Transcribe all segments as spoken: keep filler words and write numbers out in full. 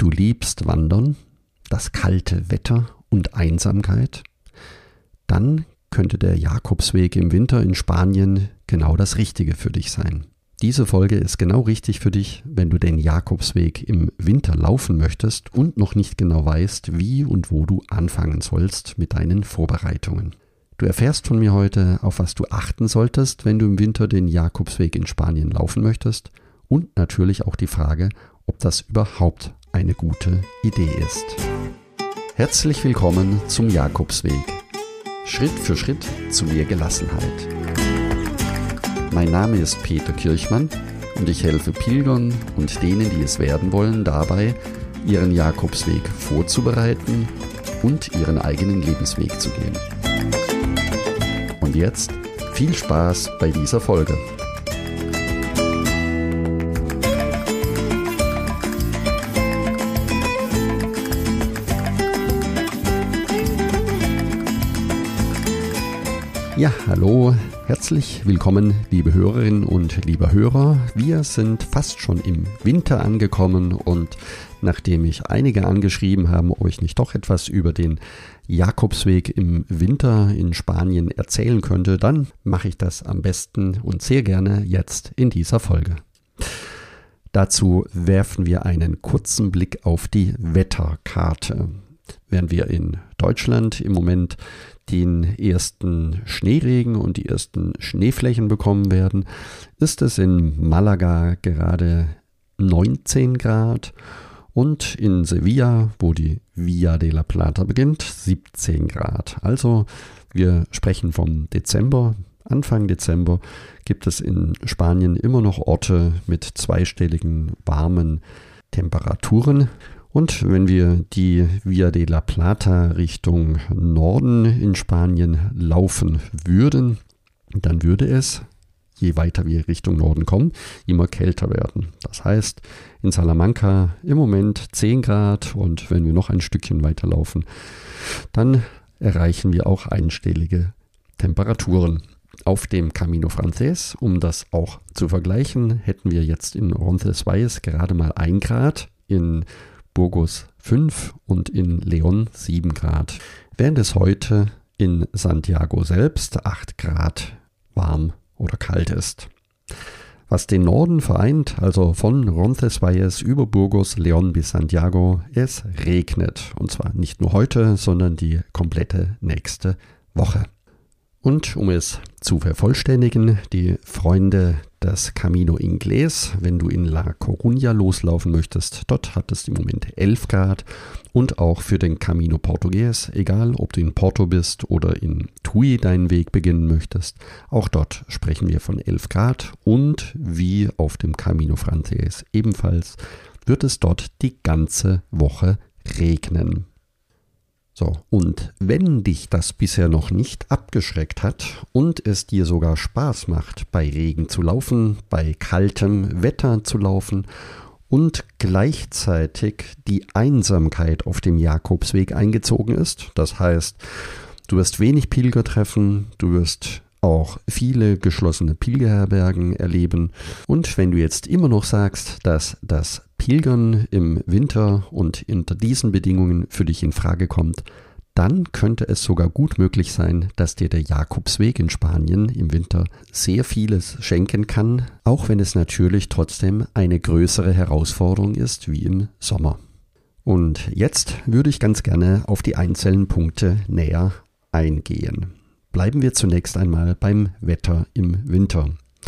du liebst Wandern, das kalte Wetter und Einsamkeit, dann könnte der Jakobsweg im Winter in Spanien genau das Richtige für dich sein. Diese Folge ist genau richtig für dich, wenn du den Jakobsweg im Winter laufen möchtest und noch nicht genau weißt, wie und wo du anfangen sollst mit deinen Vorbereitungen. Du erfährst von mir heute, auf was du achten solltest, wenn du im Winter den Jakobsweg in Spanien laufen möchtest, und natürlich auch die Frage, ob das überhaupt eine gute Idee ist. Herzlich willkommen zum Jakobsweg. Schritt für Schritt zu mehr Gelassenheit. Mein Name ist Peter Kirchmann und ich helfe Pilgern und denen, die es werden wollen, dabei, ihren Jakobsweg vorzubereiten und ihren eigenen Lebensweg zu gehen. Und jetzt viel Spaß bei dieser Folge. Ja, hallo, herzlich willkommen, liebe Hörerinnen und lieber Hörer. Wir sind fast schon im Winter angekommen und nachdem mich einige angeschrieben haben, ob ich nicht doch etwas über den Jakobsweg im Winter in Spanien erzählen könnte, dann mache ich das am besten und sehr gerne jetzt in dieser Folge. Dazu werfen wir einen kurzen Blick auf die Wetterkarte. Während wir in Deutschland im Moment den ersten Schneeregen und die ersten Schneeflächen bekommen werden, ist es in Malaga gerade neunzehn Grad und in Sevilla, wo die Via de la Plata beginnt, siebzehn Grad. Also wir sprechen vom Dezember. Anfang Dezember gibt es in Spanien immer noch Orte mit zweistelligen warmen Temperaturen. Und wenn wir die Via de la Plata Richtung Norden in Spanien laufen würden, dann würde es, je weiter wir Richtung Norden kommen, immer kälter werden. Das heißt, in Salamanca im Moment zehn Grad und wenn wir noch ein Stückchen weiter laufen, dann erreichen wir auch einstellige Temperaturen. Auf dem Camino Frances, um das auch zu vergleichen, hätten wir jetzt in Roncesvalles gerade mal ein Grad, in Burgos fünf und in León sieben Grad, während es heute in Santiago selbst acht Grad warm oder kalt ist. Was den Norden vereint, also von Roncesvalles über Burgos, León bis Santiago, es regnet. Und zwar nicht nur heute, sondern die komplette nächste Woche. Und um es zu vervollständigen, die Freunde des Camino Inglés, wenn du in La Coruña loslaufen möchtest, dort hat es im Moment elf Grad und auch für den Camino Portugués, egal ob du in Porto bist oder in Tui deinen Weg beginnen möchtest, auch dort sprechen wir von elf Grad und wie auf dem Camino Frances ebenfalls wird es dort die ganze Woche regnen. So, und wenn dich das bisher noch nicht abgeschreckt hat und es dir sogar Spaß macht, bei Regen zu laufen, bei kaltem Wetter zu laufen und gleichzeitig die Einsamkeit auf dem Jakobsweg eingezogen ist, das heißt, du wirst wenig Pilger treffen, du wirst auch viele geschlossene Pilgerherbergen erleben. Und wenn du jetzt immer noch sagst, dass das Pilgern im Winter und unter diesen Bedingungen für dich in Frage kommt, dann könnte es sogar gut möglich sein, dass dir der Jakobsweg in Spanien im Winter sehr vieles schenken kann, auch wenn es natürlich trotzdem eine größere Herausforderung ist wie im Sommer. Und jetzt würde ich ganz gerne auf die einzelnen Punkte näher eingehen. Bleiben wir zunächst einmal beim Wetter im Winter.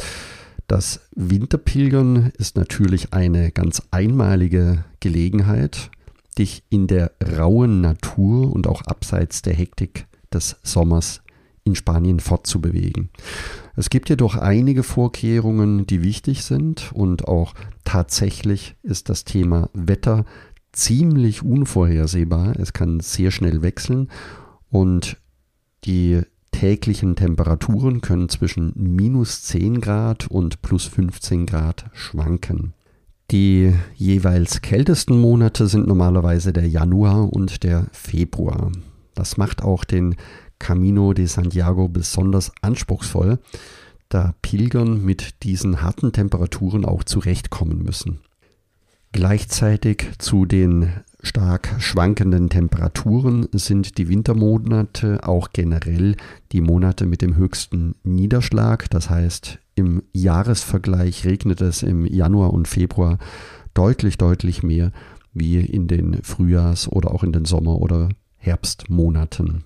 Das Winterpilgern ist natürlich eine ganz einmalige Gelegenheit, dich in der rauen Natur und auch abseits der Hektik des Sommers in Spanien fortzubewegen. Es gibt jedoch einige Vorkehrungen, die wichtig sind und auch tatsächlich ist das Thema Wetter ziemlich unvorhersehbar. Es kann sehr schnell wechseln und die täglichen Temperaturen können zwischen minus zehn Grad und plus fünfzehn Grad schwanken. Die jeweils kältesten Monate sind normalerweise der Januar und der Februar. Das macht auch den Camino de Santiago besonders anspruchsvoll, da Pilgern mit diesen harten Temperaturen auch zurechtkommen müssen. Gleichzeitig zu den stark schwankenden Temperaturen sind die Wintermonate auch generell die Monate mit dem höchsten Niederschlag. Das heißt, im Jahresvergleich regnet es im Januar und Februar deutlich, deutlich mehr wie in den Frühjahrs- oder auch in den Sommer- oder Herbstmonaten.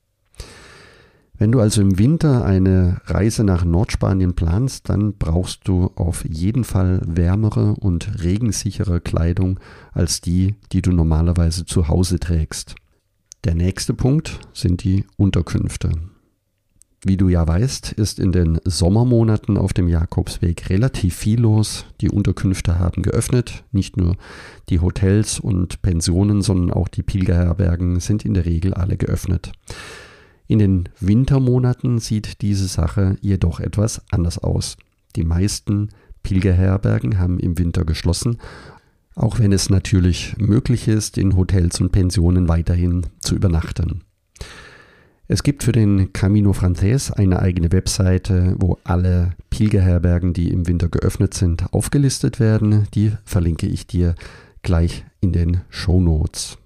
Wenn du also im Winter eine Reise nach Nordspanien planst, dann brauchst du auf jeden Fall wärmere und regensichere Kleidung als die, die du normalerweise zu Hause trägst. Der nächste Punkt sind die Unterkünfte. Wie du ja weißt, ist in den Sommermonaten auf dem Jakobsweg relativ viel los. Die Unterkünfte haben geöffnet. Nicht nur die Hotels und Pensionen, sondern auch die Pilgerherbergen sind in der Regel alle geöffnet. In den Wintermonaten sieht diese Sache jedoch etwas anders aus. Die meisten Pilgerherbergen haben im Winter geschlossen, auch wenn es natürlich möglich ist, in Hotels und Pensionen weiterhin zu übernachten. Es gibt für den Camino Frances eine eigene Webseite, wo alle Pilgerherbergen, die im Winter geöffnet sind, aufgelistet werden. Die verlinke ich dir gleich in den Shownotes.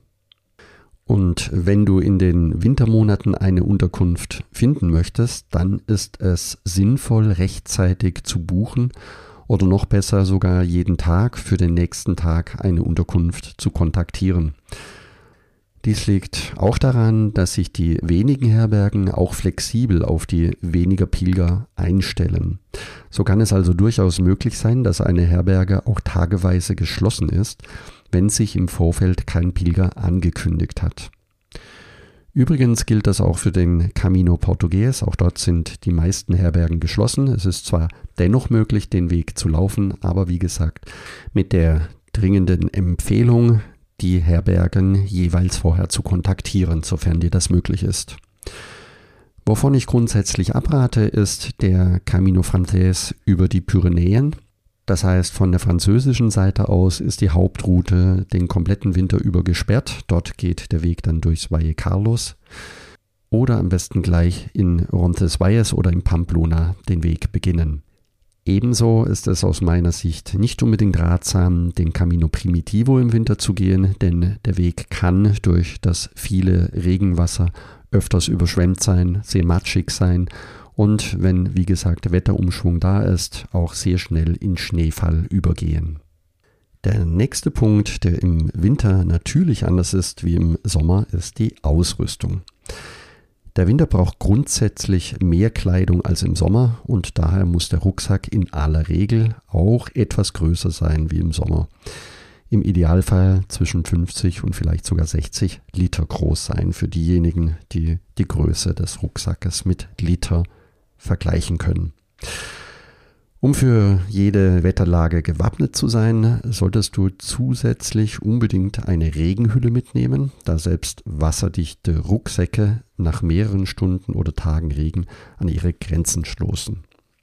Und wenn du in den Wintermonaten eine Unterkunft finden möchtest, dann ist es sinnvoll, rechtzeitig zu buchen oder noch besser sogar jeden Tag für den nächsten Tag eine Unterkunft zu kontaktieren. Dies liegt auch daran, dass sich die wenigen Herbergen auch flexibel auf die weniger Pilger einstellen. So kann es also durchaus möglich sein, dass eine Herberge auch tageweise geschlossen ist, wenn sich im Vorfeld kein Pilger angekündigt hat. Übrigens gilt das auch für den Camino Portugues. Auch dort sind die meisten Herbergen geschlossen. Es ist zwar dennoch möglich, den Weg zu laufen, aber wie gesagt, mit der dringenden Empfehlung, die Herbergen jeweils vorher zu kontaktieren, sofern dir das möglich ist. Wovon ich grundsätzlich abrate, ist der Camino Frances über die Pyrenäen. Das heißt, von der französischen Seite aus ist die Hauptroute den kompletten Winter über gesperrt. Dort geht der Weg dann durchs Valle Carlos oder am besten gleich in Roncesvalles oder in Pamplona den Weg beginnen. Ebenso ist es aus meiner Sicht nicht unbedingt ratsam, den Camino Primitivo im Winter zu gehen, denn der Weg kann durch das viele Regenwasser öfters überschwemmt sein, sehr matschig sein und wenn, wie gesagt, Wetterumschwung da ist, auch sehr schnell in Schneefall übergehen. Der nächste Punkt, der im Winter natürlich anders ist wie im Sommer, ist die Ausrüstung. Der Winter braucht grundsätzlich mehr Kleidung als im Sommer und daher muss der Rucksack in aller Regel auch etwas größer sein wie im Sommer. Im Idealfall zwischen fünfzig und vielleicht sogar sechzig Liter groß sein für diejenigen, die die Größe des Rucksackes mit Liter vergleichen können. Um für jede Wetterlage gewappnet zu sein, solltest du zusätzlich unbedingt eine Regenhülle mitnehmen, da selbst wasserdichte Rucksäcke nach mehreren Stunden oder Tagen Regen an ihre Grenzen stoßen.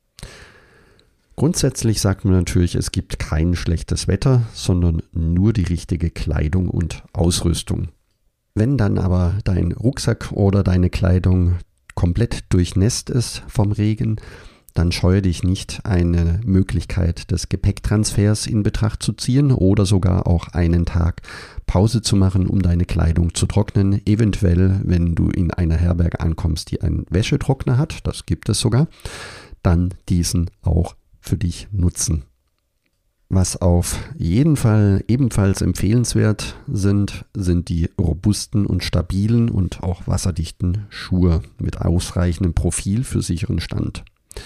Grundsätzlich sagt man natürlich, es gibt kein schlechtes Wetter, sondern nur die richtige Kleidung und Ausrüstung. Wenn dann aber dein Rucksack oder deine Kleidung komplett durchnässt ist vom Regen, dann scheue dich nicht, eine Möglichkeit des Gepäcktransfers in Betracht zu ziehen oder sogar auch einen Tag Pause zu machen, um deine Kleidung zu trocknen. Eventuell, wenn du in einer Herberge ankommst, die einen Wäschetrockner hat, das gibt es sogar, dann diesen auch für dich nutzen. Was auf jeden Fall ebenfalls empfehlenswert sind, sind die robusten und stabilen und auch wasserdichten Schuhe mit ausreichendem Profil für sicheren Stand.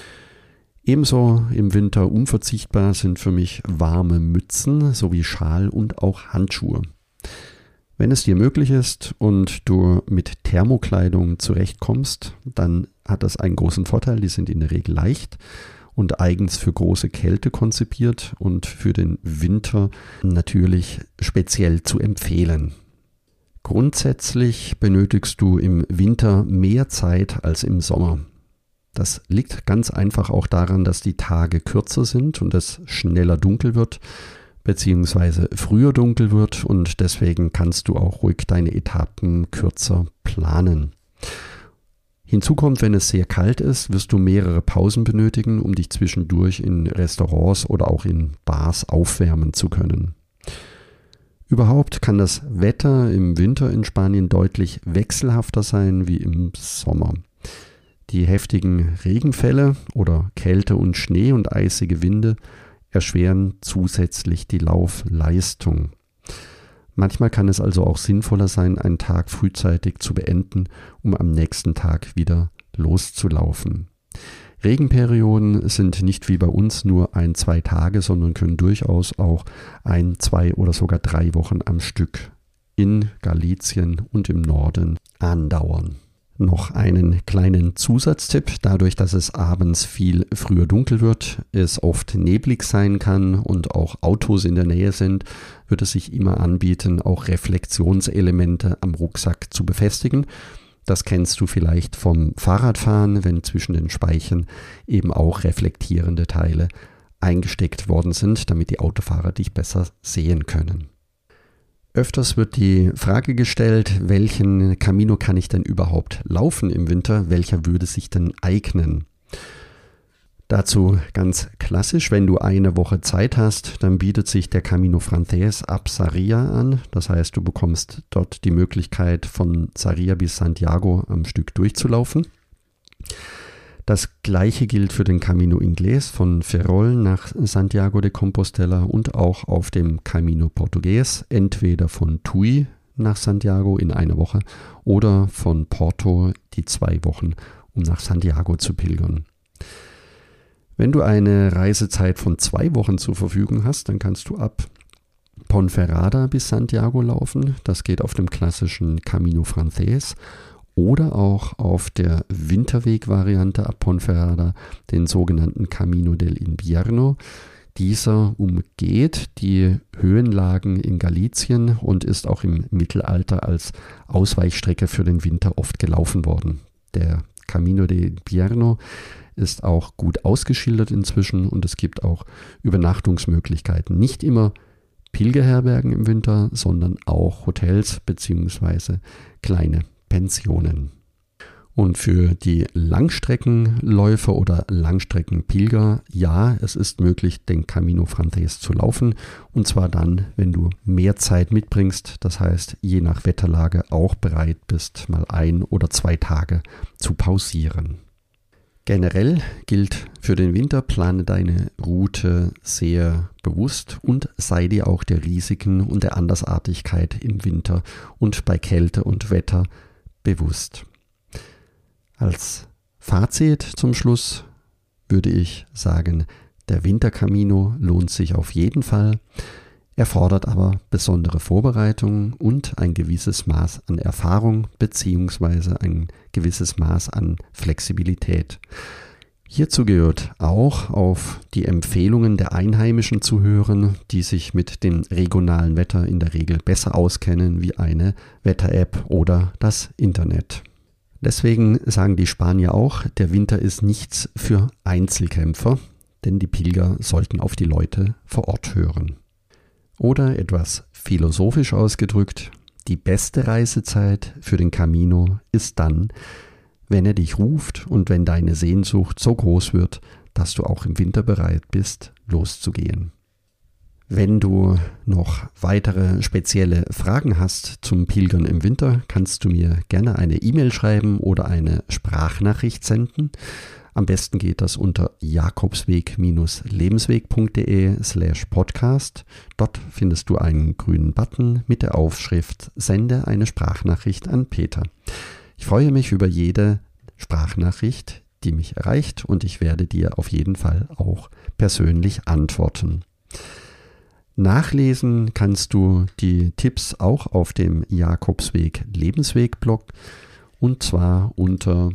Ebenso im Winter unverzichtbar sind für mich warme Mützen sowie Schal und auch Handschuhe. Wenn es dir möglich ist und du mit Thermokleidung zurechtkommst, dann hat das einen großen Vorteil, die sind in der Regel leicht und eigens für große Kälte konzipiert und für den Winter natürlich speziell zu empfehlen. Grundsätzlich benötigst du im Winter mehr Zeit als im Sommer. Das liegt ganz einfach auch daran, dass die Tage kürzer sind und es schneller dunkel wird, beziehungsweise früher dunkel wird und deswegen kannst du auch ruhig deine Etappen kürzer planen. Hinzu kommt, wenn es sehr kalt ist, wirst du mehrere Pausen benötigen, um dich zwischendurch in Restaurants oder auch in Bars aufwärmen zu können. Überhaupt kann das Wetter im Winter in Spanien deutlich wechselhafter sein wie im Sommer. Die heftigen Regenfälle oder Kälte und Schnee und eisige Winde erschweren zusätzlich die Laufleistung. Manchmal kann es also auch sinnvoller sein, einen Tag frühzeitig zu beenden, um am nächsten Tag wieder loszulaufen. Regenperioden sind nicht wie bei uns nur ein, zwei Tage, sondern können durchaus auch ein, zwei oder sogar drei Wochen am Stück in Galicien und im Norden andauern. Noch einen kleinen Zusatztipp: Dadurch, dass es abends viel früher dunkel wird, es oft neblig sein kann und auch Autos in der Nähe sind, wird es sich immer anbieten, auch Reflexionselemente am Rucksack zu befestigen. Das kennst du vielleicht vom Fahrradfahren, wenn zwischen den Speichen eben auch reflektierende Teile eingesteckt worden sind, damit die Autofahrer dich besser sehen können. Öfters wird die Frage gestellt, welchen Camino kann ich denn überhaupt laufen im Winter? Welcher würde sich denn eignen? Dazu ganz klassisch: Wenn du eine Woche Zeit hast, dann bietet sich der Camino Frances ab Sarria an. Das heißt, du bekommst dort die Möglichkeit, von Sarria bis Santiago am Stück durchzulaufen. Das gleiche gilt für den Camino Inglés von Ferrol nach Santiago de Compostela und auch auf dem Camino Portugués, entweder von Tui nach Santiago in einer Woche oder von Porto die zwei Wochen, um nach Santiago zu pilgern. Wenn du eine Reisezeit von zwei Wochen zur Verfügung hast, dann kannst du ab Ponferrada bis Santiago laufen. Das geht auf dem klassischen Camino Frances. Oder auch auf der Winterweg-Variante ab Ponferrada, den sogenannten Camino del Invierno. Dieser umgeht die Höhenlagen in Galicien und ist auch im Mittelalter als Ausweichstrecke für den Winter oft gelaufen worden. Der Camino del Invierno ist auch gut ausgeschildert inzwischen und es gibt auch Übernachtungsmöglichkeiten. Nicht immer Pilgerherbergen im Winter, sondern auch Hotels bzw. kleine Pensionen. Und für die Langstreckenläufer oder Langstreckenpilger, ja, es ist möglich, den Camino Frances zu laufen. Und zwar dann, wenn du mehr Zeit mitbringst, das heißt, je nach Wetterlage auch bereit bist, mal ein oder zwei Tage zu pausieren. Generell gilt für den Winter: Plane deine Route sehr bewusst und sei dir auch der Risiken und der Andersartigkeit im Winter und bei Kälte und Wetter bewusst. Als Fazit zum Schluss würde ich sagen, der Wintercamino lohnt sich auf jeden Fall, erfordert aber besondere Vorbereitung und ein gewisses Maß an Erfahrung bzw. ein gewisses Maß an Flexibilität. Hierzu gehört auch, auf die Empfehlungen der Einheimischen zu hören, die sich mit dem regionalen Wetter in der Regel besser auskennen wie eine Wetter-App oder das Internet. Deswegen sagen die Spanier auch, der Winter ist nichts für Einzelkämpfer, denn die Pilger sollten auf die Leute vor Ort hören. Oder etwas philosophisch ausgedrückt: Die beste Reisezeit für den Camino ist dann, wenn er dich ruft und wenn deine Sehnsucht so groß wird, dass du auch im Winter bereit bist, loszugehen. Wenn du noch weitere spezielle Fragen hast zum Pilgern im Winter, kannst du mir gerne eine E-Mail schreiben oder eine Sprachnachricht senden. Am besten geht das unter jakobsweg-lebensweg.de slash podcast. Dort findest du einen grünen Button mit der Aufschrift Sende eine Sprachnachricht an Peter. Ich freue mich über jede Sprachnachricht, die mich erreicht, und ich werde dir auf jeden Fall auch persönlich antworten. Nachlesen kannst du die Tipps auch auf dem Jakobsweg Lebensweg Blog, und zwar unter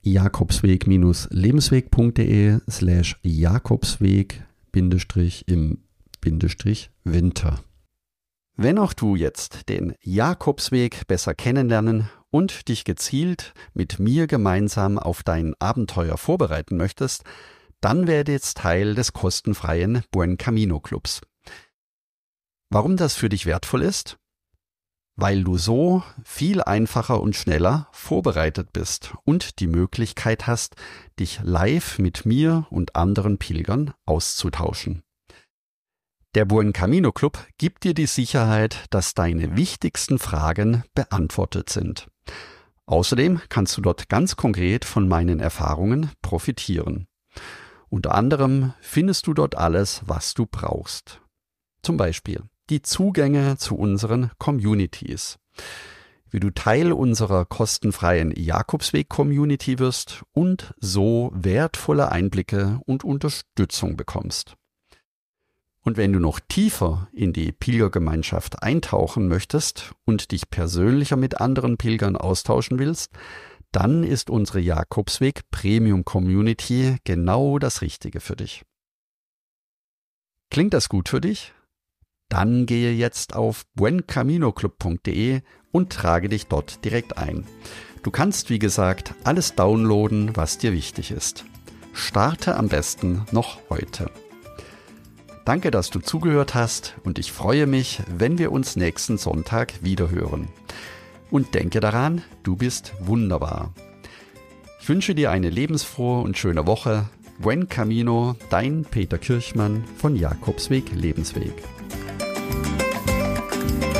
jakobsweg-lebensweg.de slash jakobsweg Bindestrich im Bindestrich Winter. Wenn auch du jetzt den Jakobsweg besser kennenlernen und dich gezielt mit mir gemeinsam auf dein Abenteuer vorbereiten möchtest, dann werde jetzt Teil des kostenfreien Buen Camino Clubs. Warum das für dich wertvoll ist? Weil du so viel einfacher und schneller vorbereitet bist und die Möglichkeit hast, dich live mit mir und anderen Pilgern auszutauschen. Der Buen Camino Club gibt dir die Sicherheit, dass deine wichtigsten Fragen beantwortet sind. Außerdem kannst du dort ganz konkret von meinen Erfahrungen profitieren. Unter anderem findest du dort alles, was du brauchst. Zum Beispiel die Zugänge zu unseren Communities, wie du Teil unserer kostenfreien Jakobsweg-Community wirst und so wertvolle Einblicke und Unterstützung bekommst. Und wenn du noch tiefer in die Pilgergemeinschaft eintauchen möchtest und dich persönlicher mit anderen Pilgern austauschen willst, dann ist unsere Jakobsweg Premium Community genau das Richtige für dich. Klingt das gut für dich? Dann gehe jetzt auf buen camino club punkt de und trage dich dort direkt ein. Du kannst, wie gesagt, alles downloaden, was dir wichtig ist. Starte am besten noch heute. Danke, dass du zugehört hast und ich freue mich, wenn wir uns nächsten Sonntag wiederhören. Und denke daran, du bist wunderbar. Ich wünsche dir eine lebensfrohe und schöne Woche. Buen Camino, dein Peter Kirchmann von Jakobsweg Lebensweg.